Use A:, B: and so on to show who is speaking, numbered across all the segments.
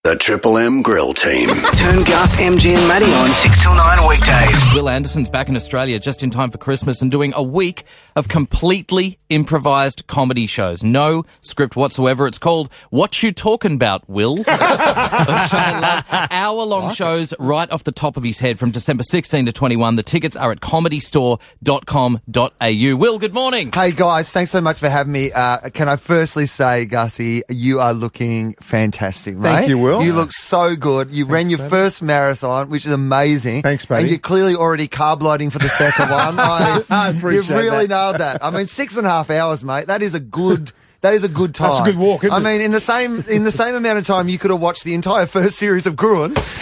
A: The Triple M Grill Team.
B: Turn Gus, MG and Maddie on 6 till 9 weekdays.
C: Will Anderson's back in Australia just in time for Christmas and doing a week of completely improvised comedy shows. No script whatsoever. It's called What You Talking About, Will? Hour-long shows right off the top of his head from December 16 to 21. The tickets are at comedystore.com.au. Will, good morning.
D: Hey guys, thanks so much for having me. Can I firstly say, Gussie, you are looking fantastic, mate.
E: Thank you, Will.
D: You look so good. You ran your first marathon, which is amazing.
E: Thanks, buddy.
D: And you're clearly already carb loading for the second one.
E: I appreciate
D: You've really
E: that.
D: nailed that. I mean, 6.5 hours, mate. That is a good. That is a good time.
F: That's a good walk, isn't it?
D: I mean, in the same amount of time, you could have watched the entire first series of Gruen, but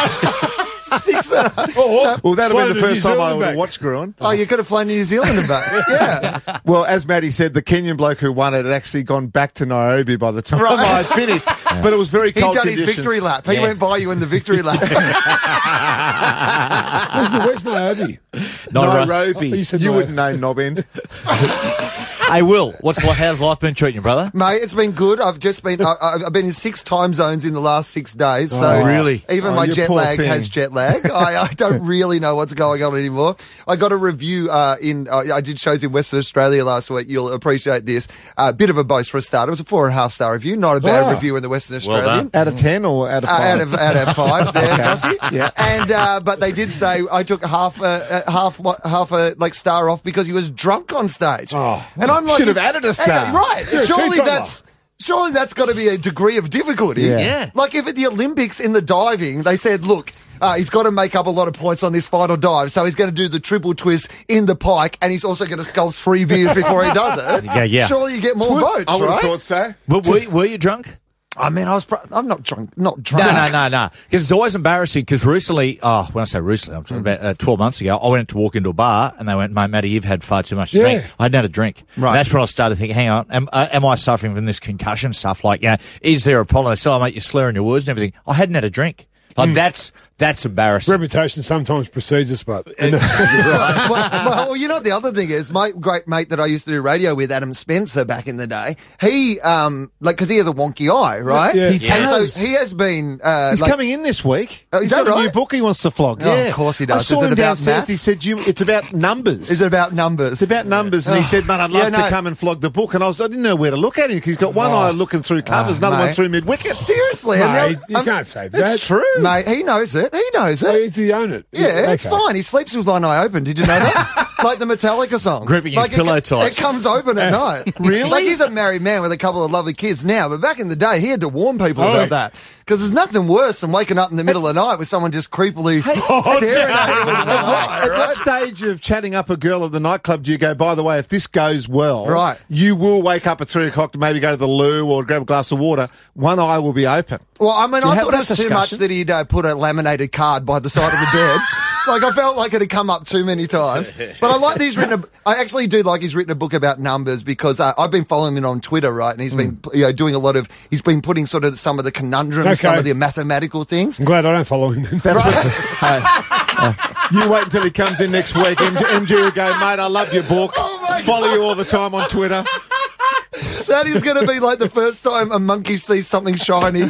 D: 6.5.
E: Well, that would have been the first time I
F: Zealand
E: would have
F: back.
E: watched Gruen.
D: Oh, you could have flown to New Zealand and back. Yeah.
E: Well, as Maddie said, the Kenyan bloke who won it had actually gone back to Nairobi by the time I had finished. But it was very
D: He'd
E: cold
D: done
E: conditions.
D: his victory lap. He went by you in the victory lap.
F: Where's Nairobi?
E: Nairobi.
F: You said
E: You
F: no.
E: wouldn't know Knob End.
G: Hey, Will, how's life been treating you, brother?
D: Mate, it's been good. I've been in 6 time zones in the last 6 days. So
G: Oh, really?
D: Even
E: Oh,
D: my
E: you
D: jet
E: poor
D: lag
E: thing.
D: has jet lag. I don't really know what's going on anymore. I got a review I did shows in Western Australia last week. You'll appreciate this. Bit of a boast for a start. It was a 4.5 star review. Not a bad review in the Western Australian.
E: Out of 10 or out of 5?
D: Out of 5 there, Gussie.
E: Yeah.
D: And but they did say I took half a like star off because he was drunk on stage.
F: Oh.
D: And I'm like,
E: Should have added a star.
D: Right.
F: You're a
D: Surely
F: teetotaler.
D: surely that's got to be a degree of difficulty.
G: Yeah.
D: Like if at the Olympics in the diving they said, look, he's got to make up a lot of points on this final dive, so he's going to do the triple twist in the pike, and he's also going to sculpt 3 beers before he does it.
G: Yeah.
D: Surely you get more votes,
E: I would
D: right?
E: have thought so.
G: Were you drunk?
D: I mean, I'm not drunk. Not drunk.
G: No. Because it's always embarrassing. Because recently, when I say recently, I'm talking about 12 months ago, I went to walk into a bar and they went, "Mate, Matty, you've had far too much to drink." I hadn't had a drink.
D: Right.
G: And that's when I started thinking, hang on, am I suffering from this concussion stuff? Like, is there a problem? They say, "Oh, mate, you're slurring your words and everything." I hadn't had a drink. Like, that's embarrassing.
F: Reputation sometimes precedes us, but
D: well, you know what the other thing is? My great mate that I used to do radio with, Adam Spencer, back in the day, he, because he has a wonky eye, right?
F: Yeah.
E: He does.
D: So he has been,
E: He's coming in this week.
D: Oh, is
E: He's
D: that
E: got a new
D: right?
E: book he wants to flog.
D: Oh,
E: Yeah.
D: of course he does.
E: I saw
D: Is it
E: him
D: about
E: downstairs.
D: maths?
E: He said, it's about numbers.
D: is it about numbers?
E: It's about numbers. And he said, "Man, I'd love
D: Yeah,
E: to come and flog the book." And I didn't know where to look at him because he's got one eye looking through covers, another one
D: mate.
E: through mid-wicket.
D: Seriously. and
F: Mate,
D: now-
F: you can't say that.
E: It's true.
D: Mate, he knows it. He knows it.
F: It's the own it.
D: Yeah, it's
F: Okay.
D: fine. He sleeps with one eye open. Did you know that? Like the Metallica song.
G: Gripping his
D: Like
G: pillow tight.
D: It comes open at night.
E: Really?
D: Like he's a married man with a couple of lovely kids now, but back in the day, he had to warn people about that. Because there's nothing worse than waking up in the middle of the night with someone just creepily staring at you with one eye,
E: At
D: right?
E: what stage of chatting up a girl at the nightclub do you go, by the way, if this goes well,
D: Right.
E: you will wake up at 3 o'clock to maybe go to the loo or grab a glass of water, one eye will be open.
D: Well, I mean,
E: Do you
D: I
E: have
D: thought it was
E: that
D: too much
E: discussion?
D: that he'd put a laminated card by the side of the bed. Like, I felt like it had come up too many times. But I like that he's written I actually do like he's written a book about numbers because I've been following him on Twitter, right? And he's been doing a lot of, he's been putting sort of some of the conundrums, some
F: Okay.
D: of the mathematical things.
F: I'm glad I don't follow him then.
E: You wait until he comes in next week. MG will go, "Mate, I love your book. Follow you all the time on Twitter."
D: That is going to be like the first time a monkey sees something shiny.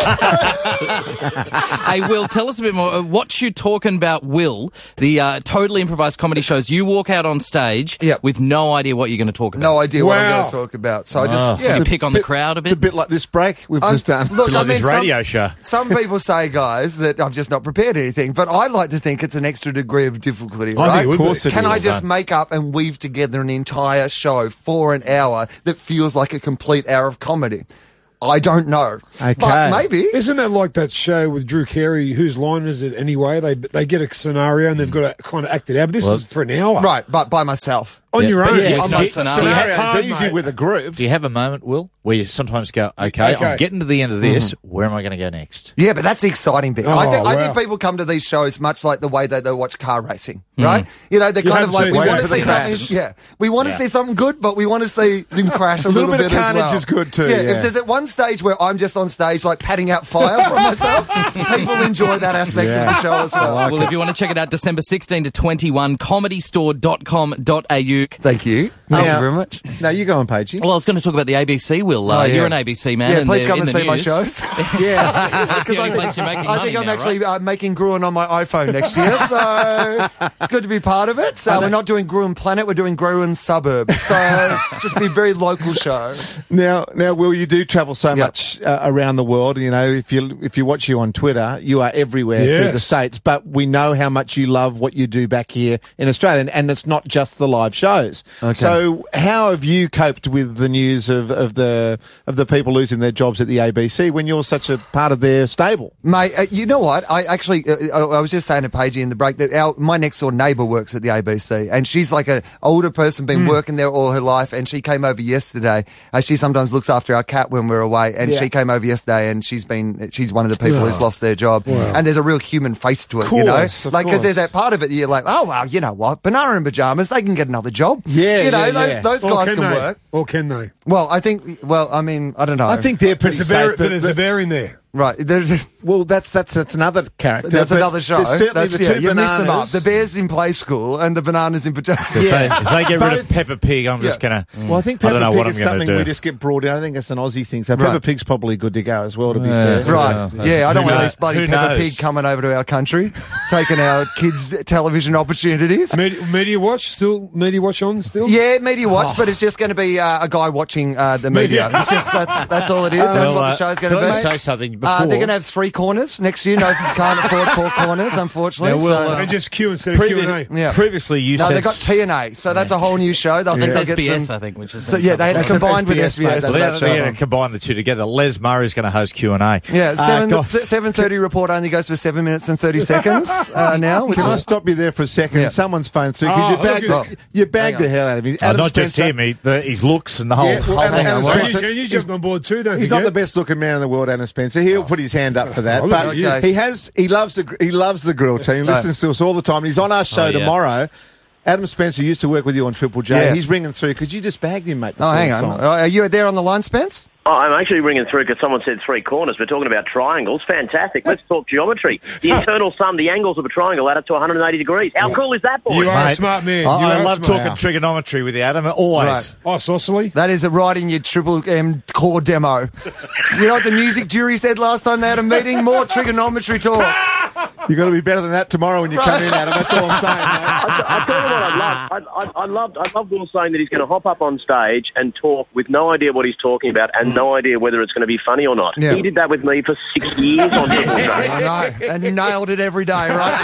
C: Hey, Will, tell us a bit more. What You Talking About, Will? The totally improvised comedy shows. You walk out on stage
D: Yep.
C: with no idea what you're going to talk about.
D: No idea what I'm
F: Wow.
D: going to talk about. So I just,
C: You pick on the crowd a
E: It's a
C: bit.
E: bit like this break we've just done.
D: Look,
G: Like
D: I mean,
G: this radio show.
D: Some people say, guys, that I've just not prepared anything, but I like to think it's an extra degree of difficulty,
F: I
D: right?
F: think it would be.
E: Of course it
D: Can I
E: is.
D: just make up and weave together an entire show for an hour that feels like a complete hour of comedy? I don't know.
E: Okay.
D: But maybe.
F: Isn't that like that show with Drew Carey? Whose line is it anyway? They get a scenario and they've got to kind of act it out. But this is for an hour.
D: Right, but by myself.
F: On your own.
E: Yeah,
D: I'm
E: it's
D: not
E: a
D: scenario.
E: scenario.
F: Hard,
E: It's easy
F: mate.
E: with a group.
G: Do you have a moment, Will, where you sometimes go, okay, I'm getting to the end of this. Where am I going to go next?
D: Yeah, but that's the exciting bit.
F: Oh,
D: I think
F: wow.
D: people come to these shows much like the way that they watch car racing, right? You know, they're kind
F: have
D: of like,
F: to
D: we
F: wait
D: want to
F: for the
D: see something.
E: crashes.
D: Yeah, we want to see something good, but we want to see them crash a little
E: bit of
D: bit as
E: carnage
D: well.
E: is good too,
D: Yeah,
E: yeah.
D: if there's at one stage where I'm just on stage like patting out fire from myself, people enjoy that aspect of the show as well.
C: Well, if you want to check it out, December 16 to 21, comedystore.com.au.
D: Thank you. Thank you very much.
E: No, you go on, Pagey.
C: Well, I was going to talk about the ABC, Will.
D: Oh, yeah.
C: You're an ABC man.
D: Yeah,
C: and
D: please
C: they're
D: come
C: in
D: and
C: the
D: see my
C: news.
D: shows.
C: That's the only place you're making
D: I
C: money
D: think I'm
C: now,
D: actually
C: right?
D: making Gruen on my iPhone next year, so it's good to be part of it. So we're not doing Gruen Planet, we're doing Gruen Suburb. So just be a very local show.
E: Now, Will, you do travel so
D: Yep.
E: much around the world. You know, if you watch you on Twitter, you are everywhere through the
F: Yes.
E: States. But we know how much you love what you do back here in Australia, and it's not just the live shows.
D: Okay.
E: So, how have you coped with the news of the people losing their jobs at the ABC when you're such a part of their stable?
D: Mate, you know what? I actually, I was just saying to Paigey in the break that my next door neighbour works at the ABC, and she's like an older person, been working there all her life, and she came over yesterday. She sometimes looks after our cat when we're away, and she came over yesterday, and she's one of the people who's lost their job, and there's a real human face to it, you know,
E: Course, of
D: like because there's
E: course.
D: that part of it that you're like, oh well, you know what, Banana in pajamas, they can get another job,
E: Yeah,
D: you know,
E: yeah, yeah.
D: those
F: Or
D: guys
F: can
D: can
F: they?
D: work.
F: Or can they?
D: Well, I think, I mean, I don't know.
E: I think they're pretty
F: There's a bear,
E: safe.
F: there's a bear in there.
D: right. There's.
E: Well, that's another character.
D: That's
E: but
D: another show.
E: there's certainly
D: That's,
E: the two
D: you mixed them up.
E: bananas.
D: The bears in play school and the bananas in pajamas.
G: If they get rid of Peppa Pig, I'm just going to...
E: Well, I think
G: I don't
E: Peppa
G: know what
E: Pig
G: I'm
E: is
G: gonna
E: something
G: do.
E: we just get brought in. I think it's an Aussie thing. So
D: Right.
E: Peppa Pig's probably good to go as well, to be fair.
D: Right. Yeah, I don't
G: Who
D: want
G: knows?
D: this bloody
G: Who
D: Peppa
G: knows?
D: Pig coming over to our country, taking our kids' television opportunities.
F: Media Watch still. Media Watch on still.
D: Yeah, media watch, but it's just going to be a guy watching the media. It's just that's all it is. That's what the show's going
G: Can
D: to
G: I
D: be.
G: say something before?
D: They're going to have 3 corners next year. No, can't afford 4 corners, unfortunately.
G: Now, Will,
D: so,
F: And just Q instead of Q&A.
D: yeah.
G: Previously, you
D: No,
G: said...
D: they've got TNA, so that's a whole new show. They'll think
C: That's
D: they'll get
C: SBS,
D: some.
C: I think, which is...
D: So yeah, they
E: That's
D: combined with
E: SBS, mate.
D: SBS.
E: That's
G: Well,
E: that
G: they're
E: show.
G: going to combine the two together. Les Murray's going to host Q&A.
D: Yeah,
G: gosh.
D: 7:30 report only goes for 7 minutes and 30 seconds now. Which
E: Can I
D: is,
E: stop you there for a second?
D: Yeah.
E: Someone's phone through.
F: Oh,
E: Because
F: look,
E: you bagged
D: hang
E: the hell out of me.
G: Oh,
E: Adam
G: not just
E: Spencer-
G: him, his looks and the whole...
E: Yeah, well, Adam
D: hang on,
E: Spencer-
F: Can you jump on board too? Don't
E: He's
F: forget.
E: not the best looking man in the world, Adam Spencer. He'll put his hand up for that.
F: Oh,
E: but
F: look at
D: you.
E: he loves the grill team. Listens to us all the time. He's on our show
C: Oh, yeah.
E: tomorrow. Adam Spencer used to work with you on Triple J.
D: Yeah.
E: He's ringing through. Could you just bagged him, mate?
D: oh, hang on. Are you there on the line, Spence?
H: Oh, I'm actually ringing through because someone said 3 corners. We're talking about triangles. Fantastic. Let's talk geometry. The internal sum, the angles of a triangle add up to 180 degrees. How cool is that, boys?
F: You are a
G: Mate,
F: smart man.
G: I love
F: smart.
G: talking trigonometry with you, Adam. Always.
D: Right.
F: Oh, Saucily.
D: That is right in your Triple M core demo. You know what the music jury said last time they had a meeting? More trigonometry talk.
E: You've got to be better than that tomorrow when you come in, Adam. That's all I'm saying, mate.
H: I tell you what I love Will saying that he's going to hop up on stage and talk with no idea what he's talking about and no idea whether it's going to be funny or not.
D: Yeah.
H: He did that with me for 6 years on Triple J.
D: I know. And nailed it every day, right,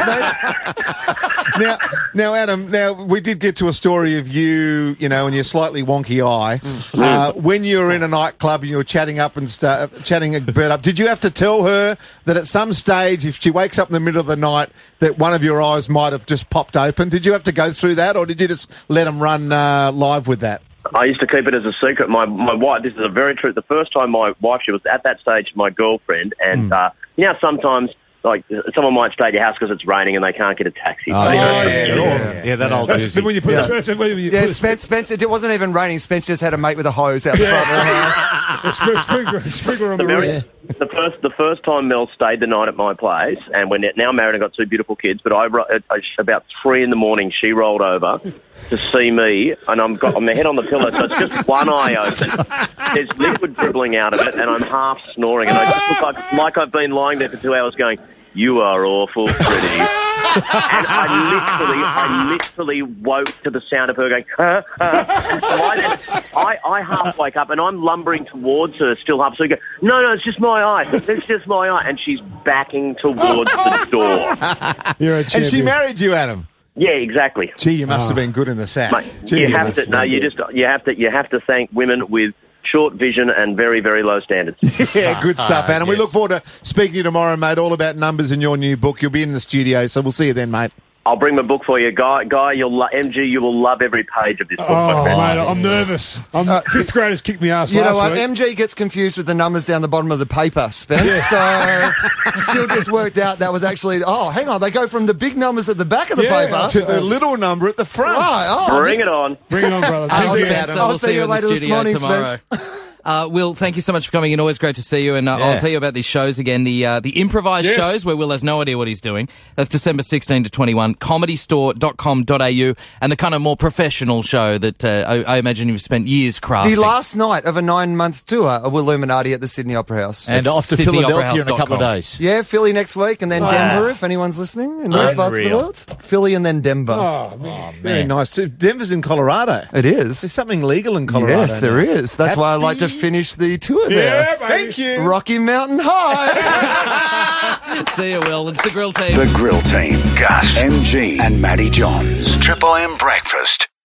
D: Spence?
E: Now, Adam, we did get to a story of you, you know, and your slightly wonky eye. When you were in a nightclub and you were chatting chatting a bird up, did you have to tell her that at some stage, if she wakes up in the middle of the night, that one of your eyes might have just popped open? Did you have to go through that, or did you just let them run live with that?
H: I used to keep it as a secret. My wife, this is a very true. The first time my wife, she was at that stage my girlfriend, and you know, sometimes like someone might stay at your house because it's raining and they can't get a taxi.
G: Oh,
H: So, you know,
G: yeah, that old
F: That's
G: music.
F: when you put
D: Yeah, Spence, it wasn't even raining. Spence just had a mate with a hose out the front of the house.
F: sprinkler on the
H: Mary,
F: roof.
H: the first time Mel stayed the night at my place, and we're now married and got 2 beautiful kids. But about 3 a.m, she rolled over to see me, and I'm my head on the pillow, so it's just one eye open. There's liquid dribbling out of it, and I'm half snoring, and I just look like I've been lying there for 2 hours going, "You are awful pretty." And I literally woke to the sound of her going, "Huh?" And so I half wake up and I'm lumbering towards her, still half. So you go, no, it's just my eye. It's just my eye. And she's backing towards the door.
F: You're a
E: And she
F: champion.
E: married you, Adam.
H: Yeah, exactly.
E: Gee, you must have been good in the sack.
H: Mate,
E: Gee,
H: you have
E: must
H: to.
E: have
H: No,
E: been
H: you
E: good.
H: you have to thank women with short vision and very, very low standards.
E: Yeah, good stuff, Adam. We look forward to speaking to you tomorrow, mate, all about numbers in your new book. You'll be in the studio, so we'll see you then, mate.
H: I'll bring my book for you, Guy. MG, you will love every page of this book, my
F: Oh,
H: friend.
F: mate, I'm nervous. Fifth graders kicked me ass
D: You know
F: last
D: what?
F: week.
D: MG gets confused with the numbers down the bottom of the paper, Spence. So still just worked out that was actually, hang on, they go from the big numbers at the back of the
F: Yeah,
D: paper.
E: To the little number at the front.
D: Right,
H: Bring it on.
F: Bring it on, brother.
C: I'll
F: Thank you.
C: Spence,
D: I'll
C: we'll
D: see
C: see
D: you
C: you in the
D: later this
C: studio
D: morning,
C: tomorrow.
D: Spence.
C: Will, thank you so much for coming in. Always great to see you. And I'll tell you about these shows again. The improvised shows where Will has no idea what he's doing. That's December 16 to 21. comedystore.com.au. And the kind of more professional show that I imagine you've spent years crafting.
D: The last night of a 9-month tour of Illuminati at the Sydney Opera House.
G: And off to Philadelphia in a couple of days.
D: Yeah, Philly next week, and then Denver, if anyone's listening in those parts of the world. Philly and then Denver.
F: Oh, man.
E: Very nice. Denver's in Colorado.
D: It is.
E: There's something legal in Colorado.
D: Yes, there is. That's why I like to finish the tour there.
F: baby.
E: Thank you.
D: Rocky Mountain High.
C: See you, Will. It's the Grill Team.
A: The Grill Team. Gus, MG, and Matty Johns. Triple M Breakfast.